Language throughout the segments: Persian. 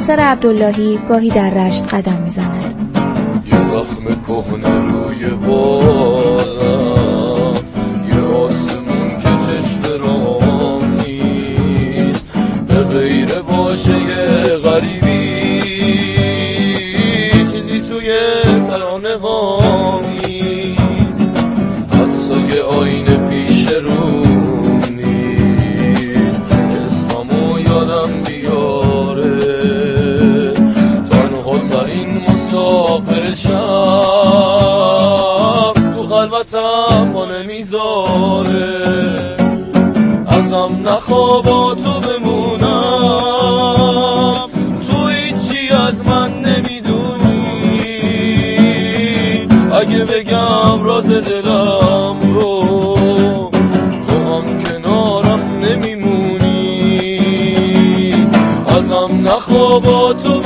ناصر عبداللهی گاهی در رشت قدم می‌زند. یه زخم کهنه روی بالم، یه آسمون که چشم رام نیست، به غیر واژه غریبی چیزی توی ترانه ها نیست، حدسای آینه پیش روم نیست که اسممو یادم بیاره، تنها ترین مسافرشم تو خلوتم با نمیذاره، ازم نخوابا تو بمونم، تو هیچی از من نمیدونی، اگه بگم راز دلم رو تو هم کنارم نمیمونی، ازم نخوابا تو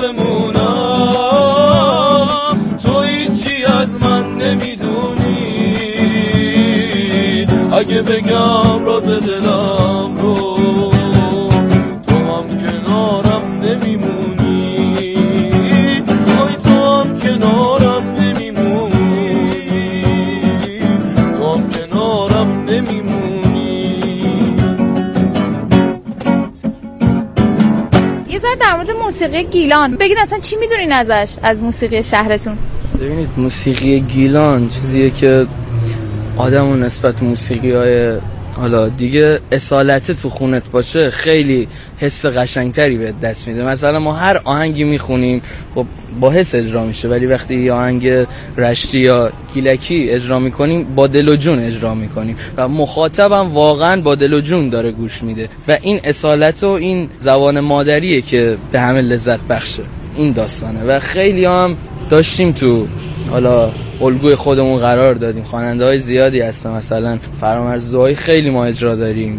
بمونم، تو هیچی از من نمیدونی، اگه بگم راز دلم رو تو هم کنارم نمیمونی، آی تو هم کنارم نمیمونی، تو هم کنارم نمیمونی. یه ذره در مورد موسیقی گیلان بگید، اصلا چی میدونین ازش، از موسیقی شهرتون؟ ببینید موسیقی گیلان چیزیه که آدمو نسبت موسیقی‌های حالا دیگه اصالت تو خونت باشه خیلی حس قشنگتری به دست میده. مثلا ما هر آهنگی میخونیم خب با حس اجرا میشه، ولی وقتی یه آهنگ رشتی یا گیلکی اجرا میکنیم با دل و جون اجرا میکنیم و مخاطبم واقعا با دل و جون داره گوش میده و این اصالت و این زبان مادریه که به همه لذت بخشه. این داستانه و خیلی هم داشتیم تو حالا الگوی خودمون قرار دادیم، خواننده های زیادی هستن، مثلا فرامرز دعایی خیلی ما اجرا داریم.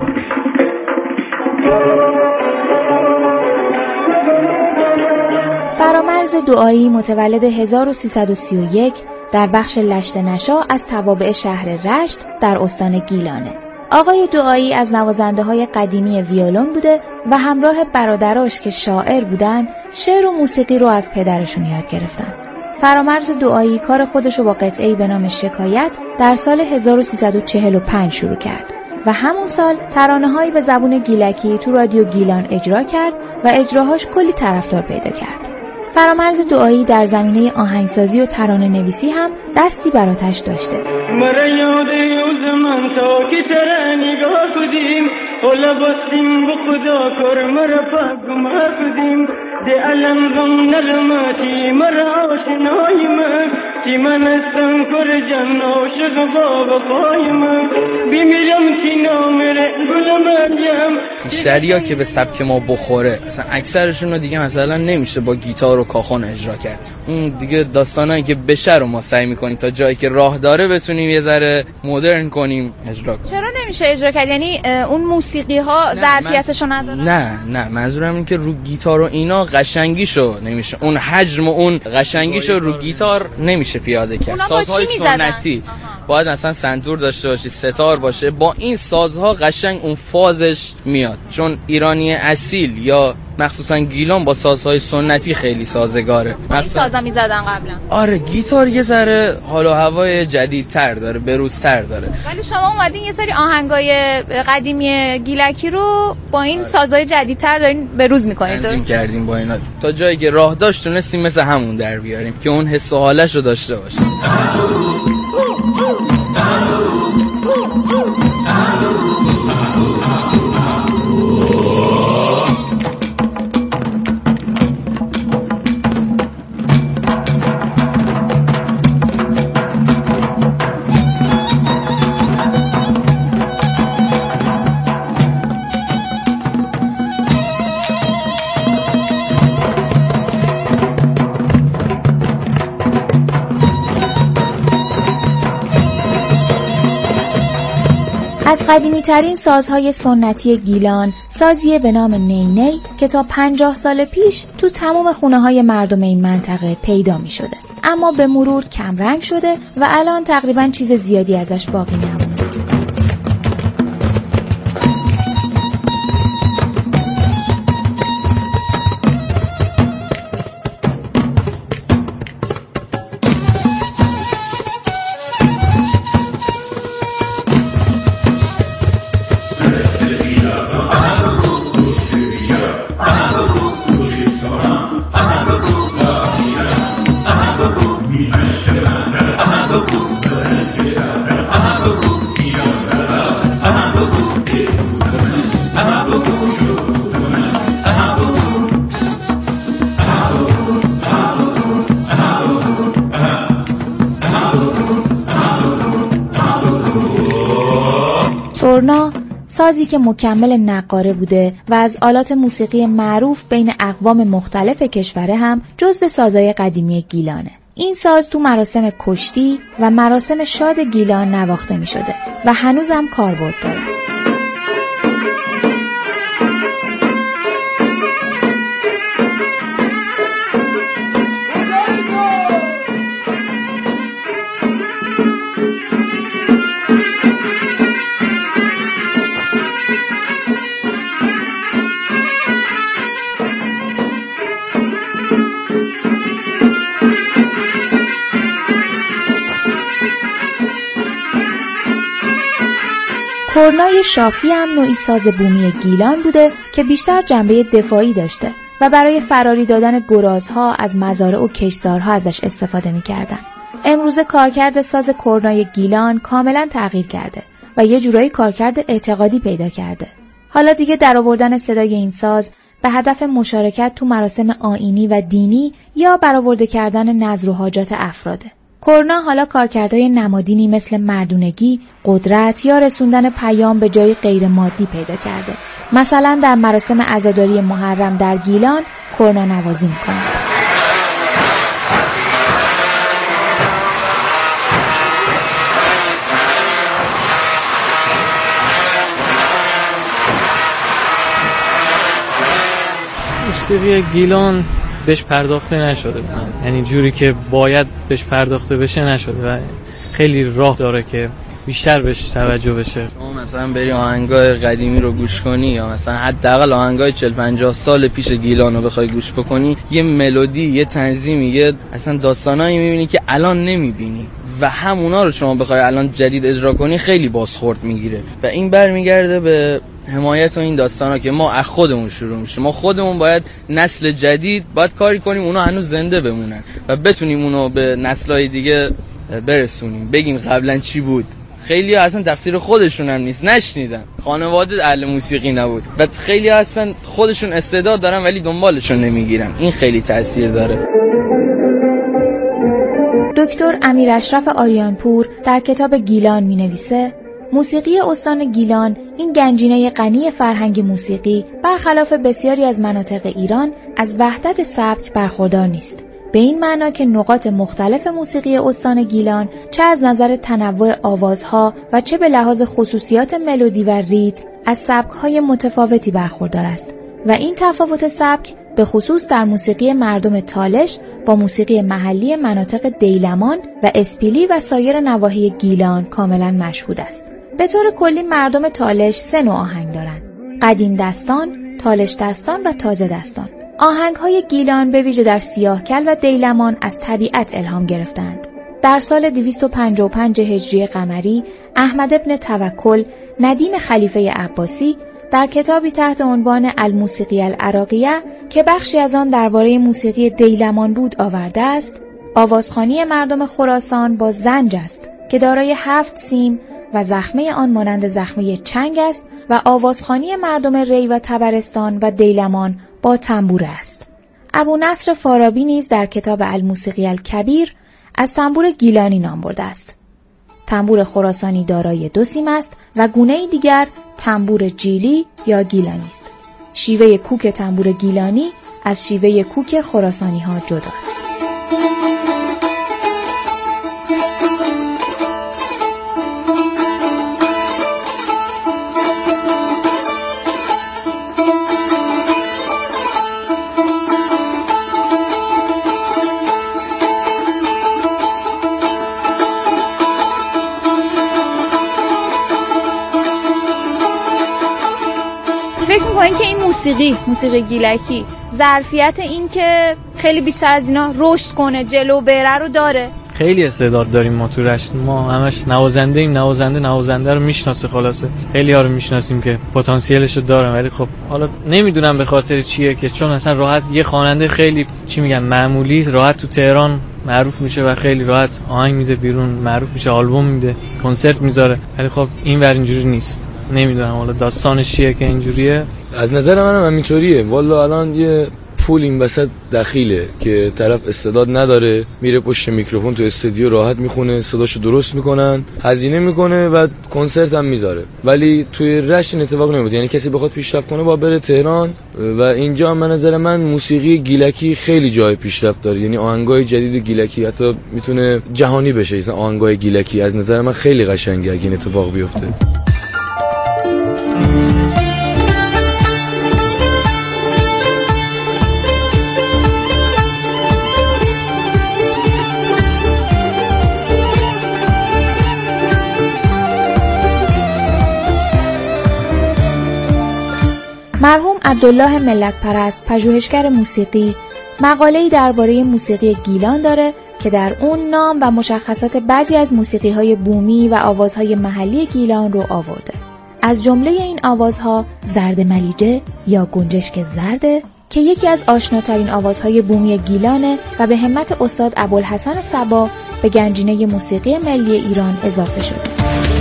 فرامرز دعایی متولد 1331 در بخش لشت نشا از توابع شهر رشت در استان گیلانه. آقای دعایی از نوازنده‌های قدیمی ویولون بوده و همراه برادراش که شاعر بودن شعر و موسیقی رو از پدرشون یاد گرفتن. فرامرز دعایی کار خودش رو با قطعه‌ای به نام شکایت در سال 1345 شروع کرد و همون سال ترانه‌هایی به زبون گیلکی تو رادیو گیلان اجرا کرد و اجراهاش کلی طرفدار پیدا کرد. فرامرز دعایی در زمینه آهنگسازی و ترانه نویسی هم دستی بر آتش داشته. مرا یاد اون زمان تا که تر نگاه کدیم حالا بستیم به خدا کار مرا پاکم کدیم ده علم غم نلماتی مرا آشنای من تی من استم کر جن عاشق بابا قایم بیمیرم تی نامره گل مریم. بیشتریا که به سبک ما بخوره مثلا اکثرشون رو دیگه مثلا نمیشه با گیتار و کاخون اجرا کرد، اون دیگه داستانایی که بشه رو ما سعی میکنیم تا جایی که راه داره بتونیم یه ذره مدرن کنیم اجرا کنیم. چرا نمیشه اجرا کرد؟ یعنی اون موسیقی ها ظرفیتشو نداره؟ نه منظورم این که رو گیتار و اینا قشنگیشو نمیشه، اون حجم و اون قشنگیشو رو گیتار نمیشه پیاده کرد. سازهای سنتی باید مثلا سنتور داشته باشی، ستار باشه، با این سازها قشنگ اون فازش میاد، چون ایرانی اصیل یا مخصوصا گیلان با سازهای سنتی خیلی سازگاره. این سازا میزدن قبلا. آره گیتار یه ذره حال و هوای جدیدتر داره، بروزتر داره. ولی شما اومدین یه سری آهنگای قدیمی گیلکی رو با این سازهای جدیدتر دارین بروز میکنید. تنظیم کردیم با اینا تا جایی که راه داشت تونستیم مثل همون در بیاریم که اون حس و حالش رو داشته باشه. از قدیمی ترین سازهای سنتی گیلان سازیه به نام نینی که تا 50 سال پیش تو تمام خونه های مردم این منطقه پیدا می شده، اما به مرور کم رنگ شده و الان تقریبا چیز زیادی ازش باقی نمونده. کرنا سازی که مکمل نقاره بوده و از آلات موسیقی معروف بین اقوام مختلف کشور هم جزو سازهای قدیمی گیلانه. این ساز تو مراسم کشتی و مراسم شاد گیلان نواخته می شده و هنوزم کاربرد داره. کرنای شاخی هم نوعی ساز بومی گیلان بوده که بیشتر جنبه دفاعی داشته و برای فراری دادن گرازها از مزارع و کشتزارها ازش استفاده می‌کردن. امروزه کارکرد ساز کرنای گیلان کاملا تغییر کرده و یه جورایی کارکرد اعتقادی پیدا کرده. حالا دیگه درآوردن صدای این ساز به هدف مشارکت تو مراسم آیینی و دینی یا برآورده کردن نذر و حاجات افراده. کرنا حالا کارکردهای نمادینی مثل مردونگی، قدرت یا رسوندن پیام به جای غیر مادی پیدا کرده. مثلا در مراسم عزاداری محرم در گیلان کرنا نوازی میکنه. موسیقی گیلان بهش پرداخته نشده، یعنی جوری که باید بهش پرداخته بشه نشده و خیلی راه داره که بیشتر بهش توجه بشه. شما مثلا بری آهنگای قدیمی رو گوش کنی یا مثلا حداقل آهنگای 40-50 سال پیش گیلان رو بخوای گوش بکنی، یه ملودی، یه تنظیمی، یه اصلا داستانایی میبینی که الان نمیبینی و همونا رو شما بخوای الان جدید اجرا کنی خیلی بازخورد میگیره و این برمیگرده به حمایت و این داستانا که ما از خودمون شروع میشه. ما خودمون باید نسل جدید باید کاری کنیم اونا هنوز زنده بمونن و بتونیم اونو به نسل‌های دیگه برسونیم، بگیم قبلا چی بود. خیلی اصلا تقصیر خودشون هم نیست، نشنیدن، خانواده اهل موسیقی نبود و خیلی اصلا خودشون استعداد دارن ولی دنبالشون نمیگیرن. این خیلی تاثیر داره. دکتر امیر اشرف آریانپور در کتاب گیلان می نویسه موسیقی استان گیلان، این گنجینه غنی فرهنگ موسیقی، برخلاف بسیاری از مناطق ایران از وحدت سبک برخوردار نیست. به این معنا که نقاط مختلف موسیقی استان گیلان چه از نظر تنوع آوازها و چه به لحاظ خصوصیات ملودی و ریتم از سبک‌های متفاوتی برخوردار است و این تفاوت سبک به خصوص در موسیقی مردم تالش با موسیقی محلی مناطق دیلمان و اسپیلی و سایر نواحی گیلان کاملا مشهود است. به طور کلی مردم تالش 3 نوع آهنگ دارند: قدیم دستان، تالش دستان و تازه دستان. آهنگ‌های گیلان به ویژه در سیاهکل و دیلمان از طبیعت الهام گرفتند. در سال 255 هجری قمری احمد ابن توکل ندیم خلیفه عباسی در کتابی تحت عنوان الموسیقی العراقیه که بخشی از آن درباره موسیقی دیلمان بود آورده است: آوازخوانی مردم خراسان با زنج است که دارای 7 سیم و زخمه آن مانند زخمه چنگ است و آوازخوانی مردم ری و طبرستان و دیلمان با تنبور است. ابو نصر فارابی نیز در کتاب الموسیقی الکبیر از تنبور گیلانی نام برده است. تنبور خراسانی دارای 2 سیم است و گونه دیگر تنبور جیلی یا گیلانی است. شیوه کوک تنبور گیلانی از شیوه کوک خراسانی ها جداست. موسیقی گیلکی ظرفیت این که خیلی بیشتر از اینا رشد کنه، جلو بره رو داره. خیلی استعداد داریم ما تو رشت، ما همش نوازنده رو میشناسه. خلاصه خیلی ها رو میشناسیم که پتانسیلش رو دارن ولی خب حالا نمیدونم به خاطر چیه که چون اصلا راحت یه خواننده خیلی معمولی راحت تو تهران معروف میشه و خیلی راحت آهنگ میده بیرون، معروف میشه، آلبوم میده، کنسرت میذاره، ولی خب اینور اینجوری نیست. نمیدونم حالا داستانش چیه که اینجوریه. از نظر منم همینطوریه. والا الان یه پول این وسط دخیله که طرف استعداد نداره، میره پشت میکروفون تو استودیو راحت میخونه، صداشو درست میکنن، هزینه میکنه و کنسرت هم میذاره. ولی توی رشت این اتفاق نمیفته. یعنی کسی بخواد پیشرفت کنه با بره تهران و اینجا به نظر من موسیقی گیلکی خیلی جای پیشرفت داره. یعنی آهنگای جدید گیلکی حتی میتونه جهانی بشه. مثلا آهنگای گیلکی از نظر من خیلی قشنگه اگه این اتفاق بیفته. مرحوم عبدالله ملت‌پرست، پژوهشگر موسیقی، مقاله‌ای درباره موسیقی گیلان داره که در اون نام و مشخصات بعضی از موسیقی‌های بومی و آوازهای محلی گیلان رو آورده. از جمله این آوازها زرد ملیجه یا گنجشک زرده که یکی از آشناترین آوازهای بومی گیلانه و به همت استاد ابوالحسن صبا به گنجینه موسیقی ملی ایران اضافه شده.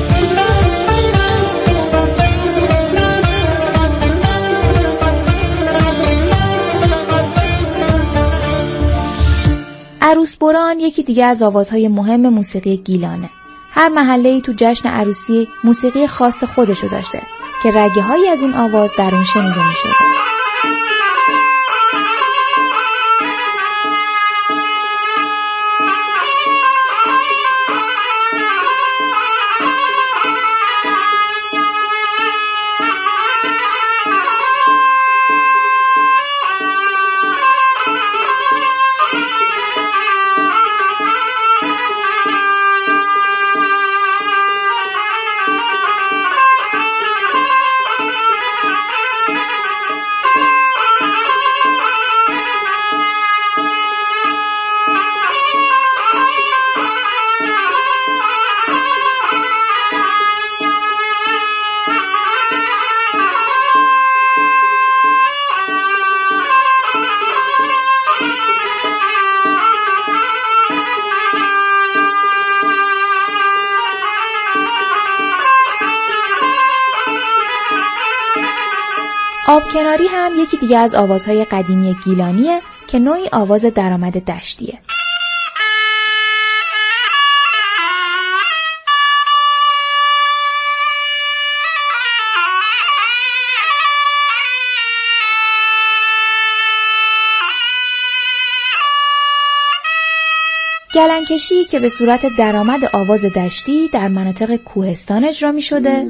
عروس بران یکی دیگه از آوازهای مهم موسیقی گیلانه. هر محله‌ای تو جشن عروسی موسیقی خاص خودشو داشته که رگه‌هایی از این آواز در اون شنیده می‌شده. آبکناری هم یکی دیگه از آوازهای قدیمی گیلانیه که نوعی آواز درآمد دشتیه. گلنکشی که به صورت درآمد آواز دشتی در مناطق کوهستان اجرا می شده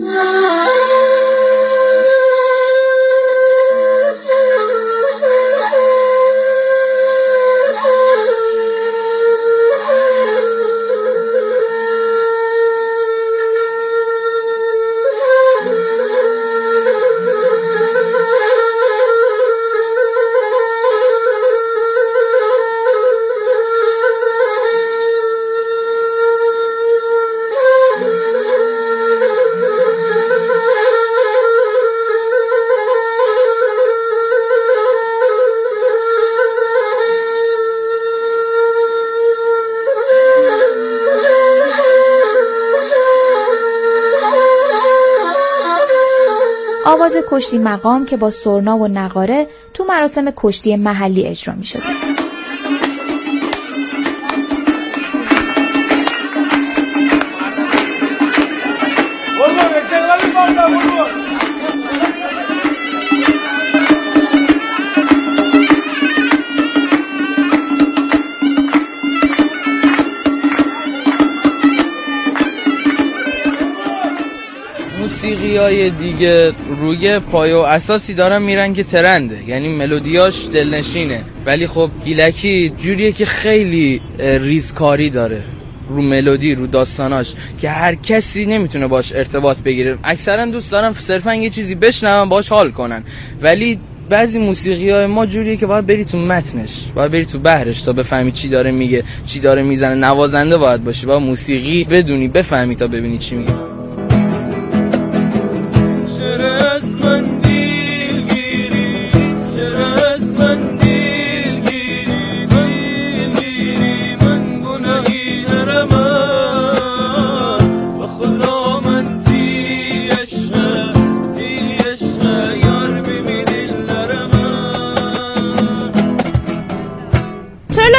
آواز کشتی مقام که با سرنا و نغاره تو مراسم کشتی محلی اجرا می شده. موسیقی‌های دیگه روی پایه و اساسی دارن میرن که ترنده، یعنی ملودیاش دلنشینه، ولی خب گیلکی جوریه که خیلی ریزکاری داره رو ملودی، رو داستاناش، که هر کسی نمیتونه باش ارتباط بگیره. اکثرا دوست دارن صرفا یه چیزی بشنون باش حال کنن، ولی بعضی موسیقی‌های ما جوریه که باید بری تو متنش، باید بری تو بحرش تا بفهمی چی داره میگه، چی داره میزنه. نوازنده باید باشی، باید موسیقی بدونی، بفهمی تا ببینی چی میگه.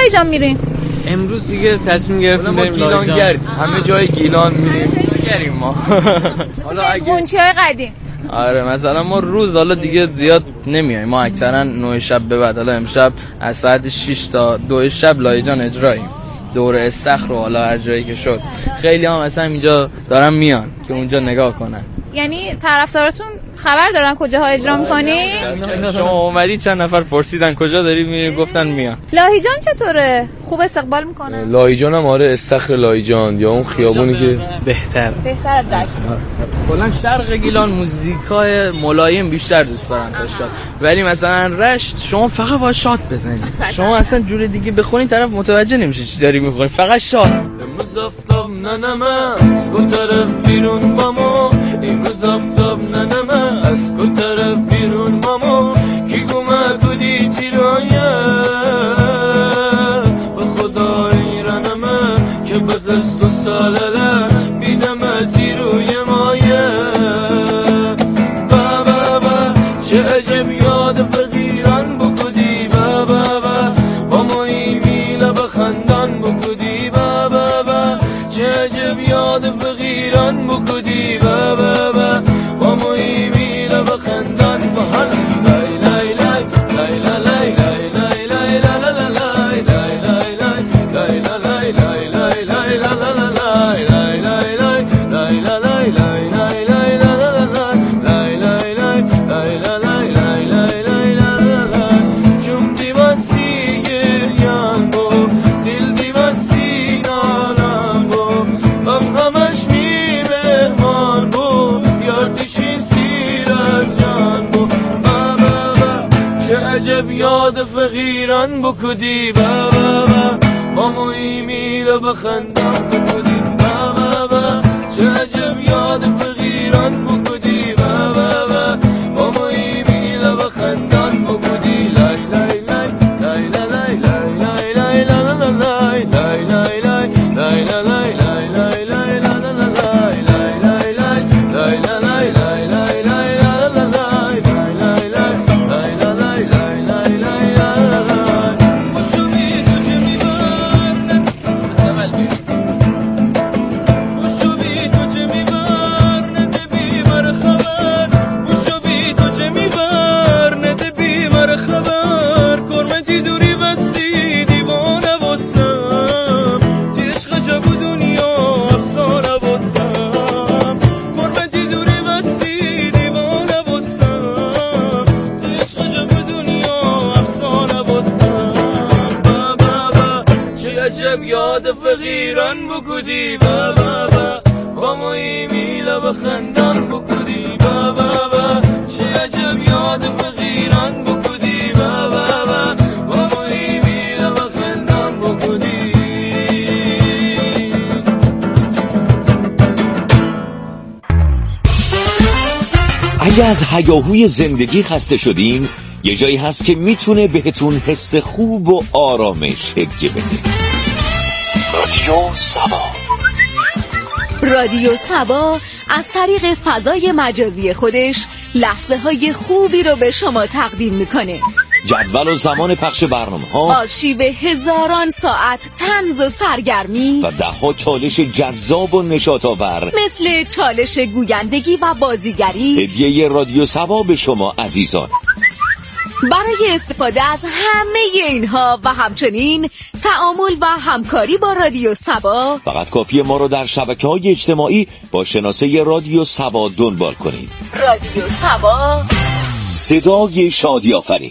جان میرین؟ امروز دیگه تصمیم گرفتیم بریم گیلان گرد. همه جای گیلان میریم ما. حالا قونچی‌های قدیم. آره مثلا ما روز حالا دیگه زیاد نمیایم، ما اکثرا 9 شب به بعد، حالا امشب از ساعت 6 تا 2 شب لایجان اجراییم، دور استخر و حالا هر جایی که شد. خیلی هم مثلا اینجا دارن میان که اونجا نگاه کنن. یعنی طرفداراتون خبر دارن کجاها اجرا می‌کنی؟ شما اومدی چند نفر پرسیدن کجا داری میری، گفتن میان. لاهیجان چطوره؟ خوب استقبال میکنه؟ لاهیجان هم آره، استخر لاهیجان یا اون خیابونی که بهتر از رشت. کلا شرق گیلان موزیکای ملایم بیشتر دوست دارن تا شاد، ولی مثلا رشت شما فقط با شاد بزنید، شما اصلا جور دیگه بخونین طرف متوجه نمیشه چی داری میخونی، فقط شاد. امروز آفتاب ننمه از کل طرف بیرون ماما، امروز آفتاب ننمه از کل طرف بیرون ماما، کی گمه کدی تیرانیه به خدا ایرانمه که بز از 2 ساله بیدمه تیروی مایه. بابا چه عجب یاد فقیران بکدی، بابا با مایی میله بخندان بکدی، بابا چه عجب یاد فقیران بکدی، بابا با مایی میله بخندان بحال. لای لای لای لای لای لای لای لای لای لای لای لای لای لای لای لای عجب یاد فقیران بکدی، بابا با موی میره بخندان بکدی، بابا چه عجب یاد فقیران بکدی، بابا با موی میره بخندان بکدی. لای لای لای لای لای لای لای لای لای لای لای لای لای لای یاد فقیران بکدی، بابا با موی میله بخندان بکدی، بابا چه عجب یاد فقیران بکدی، بابا با موی میله بخندان بکدی. اگه از هیاهوی زندگی خسته شدین، یه جایی هست که میتونه بهتون حس خوب و آرامش هدیه بده. رادیو سبا. رادیو سبا از طریق فضای مجازی خودش لحظه های خوبی رو به شما تقدیم میکنه. جدول و زمان پخش برنامه‌ها، آرشیو هزاران ساعت طنز و سرگرمی و 10 چالش جذاب و نشاط‌آور مثل چالش گویندگی و بازیگری. هدیه رادیو سبا به شما عزیزان. برای استفاده از همه اینها و همچنین تعامل و همکاری با رادیو سبا فقط کافیه ما رو در شبکه‌های اجتماعی با شناسه رادیو سبا دنبال کنید. رادیو سبا، صدای شادی آفرین.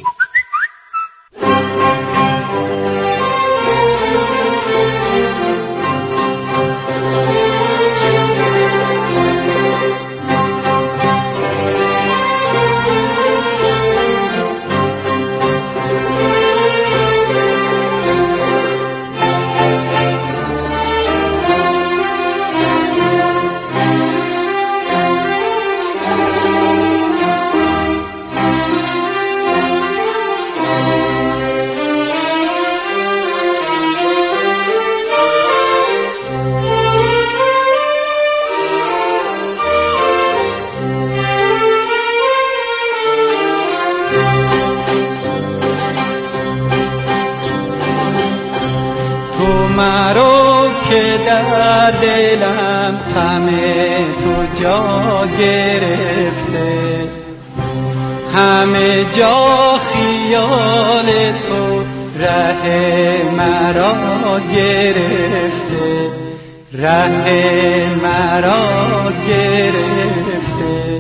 مرو که در دلم همه تو جا گرفته، همه جا خیال تو ره مرا گرفته، ره مرا گرفته.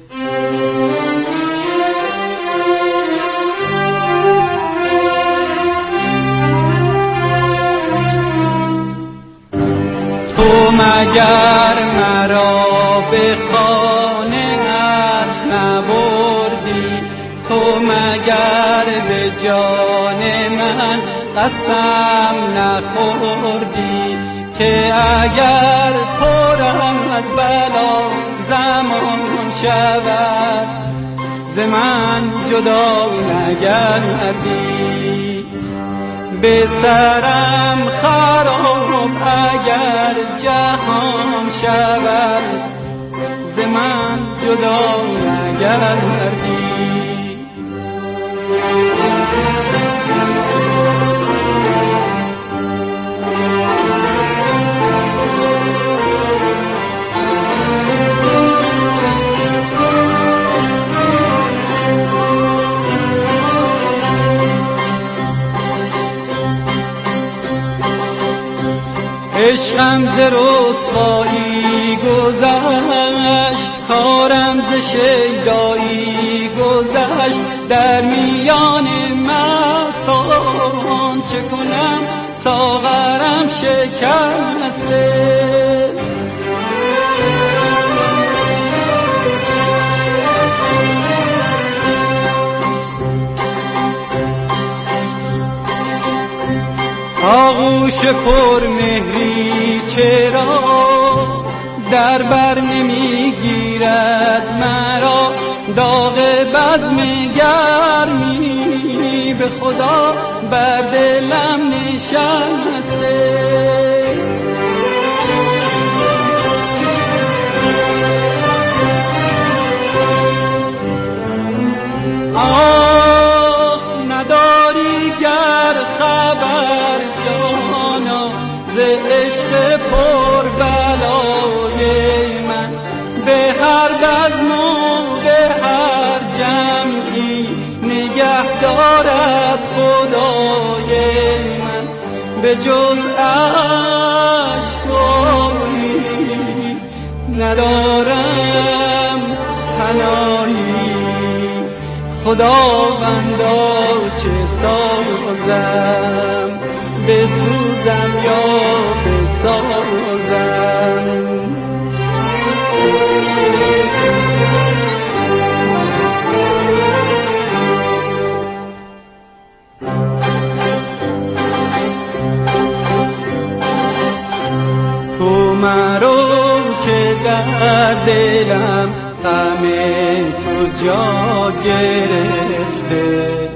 تو مگر مرا به خانه‌ات نبردی، تو مگر به جان من قسم نخوردی که اگر پرم از بلا زمان شود ز من جدا نگردی. به سرم خراب اگر جهان شود ز من جدا نگردی. عشقم ز رسوایی گذشت، کارم ز شیدایی گذشت، در میان مستان چه کنم ساغرم شکسته. آغوش پر مهری چرا در بر نمیگیرد مرا، داغ بزم گرمی به خدا بر دلم نشسته. آه نداری گر خبر جانا ز عشق پر بلای من، به هر بزم و به هر جمعی نگه دارد خدای من، به جز اشکایی ندارم پناهی. خداوندا چه سازم، بسوزم یا بسازم. تو مرو که در دلم همه تو جا گرفته،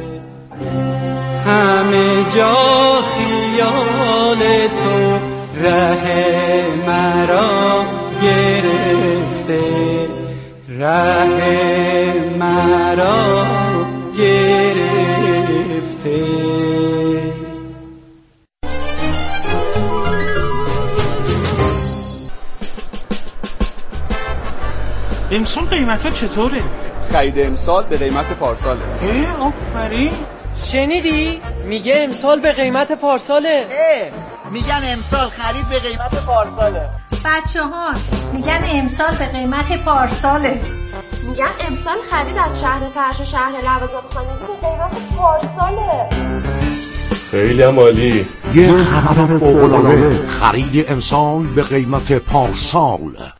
همه جا خیال تو ره مرا گرفته، ره مرا گرفته. امسال قیمت ها چطوره؟ خرید امسال به قیمت پارساله. آفرین. شنیدی؟ میگه امسال به قیمت پارساله. میگن امسال خرید به قیمت پارساله. بچه‌ها میگن امسال به قیمت پارساله. میگن امسال خرید از شهر فرش و شهر لوازم خانگی به قیمت پارساله. خیلی عالی. یه خبر فوق‌العاده، خرید امسال به قیمت پارسال.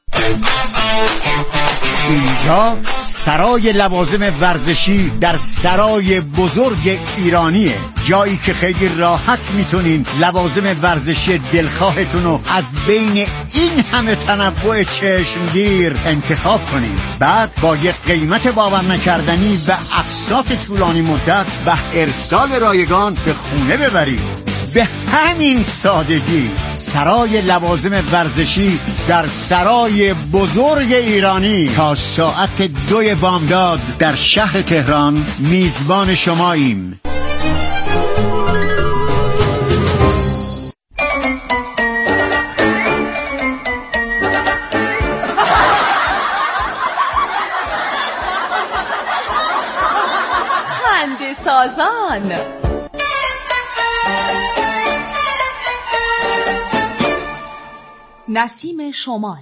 اینجا سرای لوازم ورزشی در سرای بزرگ ایرانیه، جایی که خیلی راحت میتونین لوازم ورزشی دلخواهتون رو از بین این همه تنوع چشمگیر انتخاب کنین، بعد با یک قیمت باور نکردنی و اقساط طولانی مدت و ارسال رایگان به خونه ببرید. به همین سادگی سرای لوازم ورزشی در سرای بزرگ ایرانی تا ساعت 2 بامداد در شهر تهران میزبان شماییم. خنده سازان. نسیم شمال.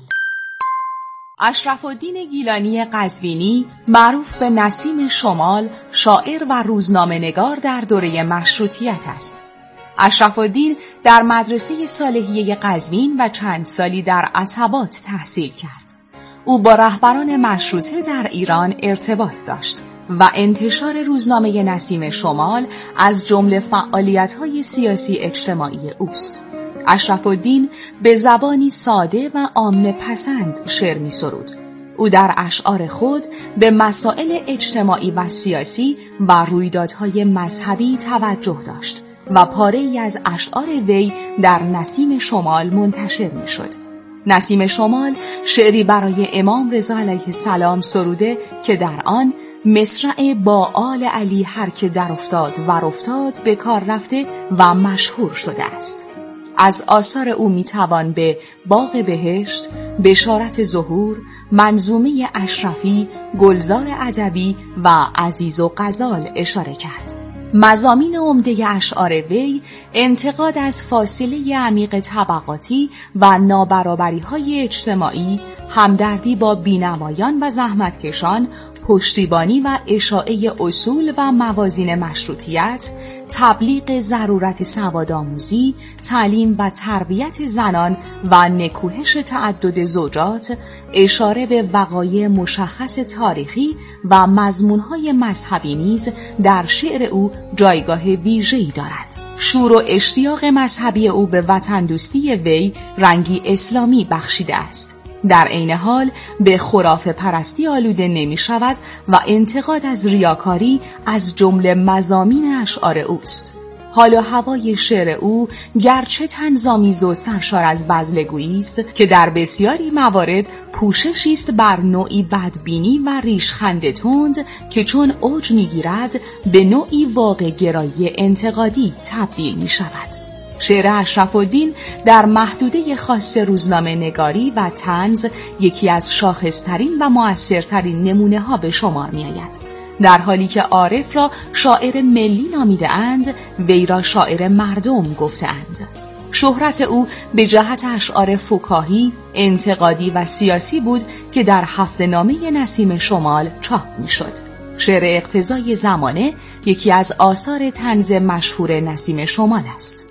اشرف‌الدین گیلانی قزوینی معروف به نسیم شمال، شاعر و روزنامه‌نگار در دوره مشروطیت است. اشرف‌الدین در مدرسه صالحیه قزوین و چند سالی در عتبات تحصیل کرد. او با رهبران مشروطه در ایران ارتباط داشت و انتشار روزنامه نسیم شمال از جمله فعالیت‌های سیاسی اجتماعی اوست. اشرف‌الدین به زبانی ساده و عامه پسند شعر می‌سرود. او در اشعار خود به مسائل اجتماعی و سیاسی و رویدادهای مذهبی توجه داشت و پاره‌ای از اشعار وی در نسیم شمال منتشر می‌شد. نسیم شمال شعری برای امام رضا علیه السلام سروده که در آن مصرع با آل علی هر که در افتاد و رفتاد به کار رفته و مشهور شده است. از آثار او میتوان به باغ بهشت، بشارت ظهور، منظومه اشرفی، گلزار ادبی و عزیز و غزال اشاره کرد. مضامین عمده اشعار وی انتقاد از فاصله عمیق طبقاتی و نابرابری‌های اجتماعی، همدردی با بینوایان و زحمتکشان، پشتیبانی و اشاعه اصول و موازین مشروطیت، تبلیغ ضرورت سوادآموزی، تعلیم و تربیت زنان و نکوهش تعدد زوجات، اشاره به وقایع مشخص تاریخی و مضمونهای مذهبی نیز در شعر او جایگاه ویژه‌ای دارد. شور و اشتیاق مذهبی او به وطن دوستی وی رنگی اسلامی بخشیده است. در عین حال به خرافه پرستی آلوده نمی شود و انتقاد از ریاکاری از جمله مضامین اشعار اوست. حال و هوای شعر او گرچه طنزآمیز و سرشار از بذل‌گویی است که در بسیاری موارد پوششی است بر نوعی بدبینی و ریشخند تند که چون اوج می‌گیرد به نوعی واقع گرایی انتقادی تبدیل می شود. شعر اشرف‌الدین در محدوده خاص روزنامه نگاری و طنز یکی از شاخصترین و مؤثرترین نمونه ها به شمار می آید. در حالی که عارف را شاعر ملی نامیده اند، وی را شاعر مردم گفته اند. شهرت او به جهت اشعار فکاهی، انتقادی و سیاسی بود که در هفته‌نامه نسیم شمال چاپ می شد. شعر اقتضای زمانه یکی از آثار طنز مشهور نسیم شمال است.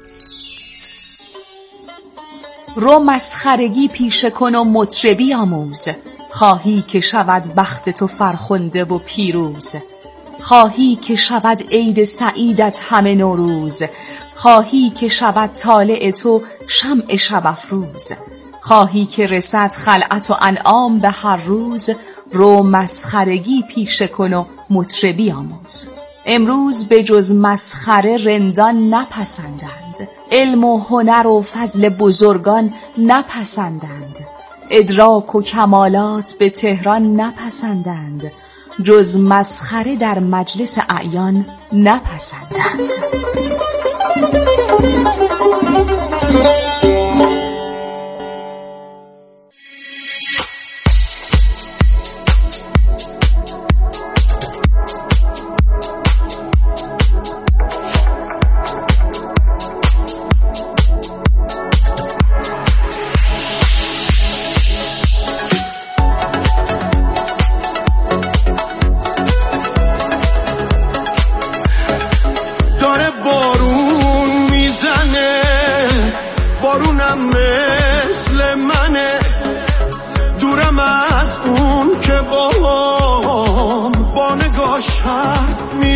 رو مسخرگی پیشه کن و مطربی آموز، خواهی که شود بخت تو فرخنده و پیروز. خواهی که شود عید سعیدت همه نوروز، خواهی که شود طالع تو شمع شب افروز. خواهی که رسد خلعت و انعام به هر روز، رو مسخرگی پیشه کن و مطربی آموز. امروز به جز مسخره رندان نپسندند، علم و هنر و فضل بزرگان نپسندند. ادراک و کمالات به تهران نپسندند، جز مسخره در مجلس اعیان نپسندند. بارونم مثل منه، دورم از اون که با نگاش حرف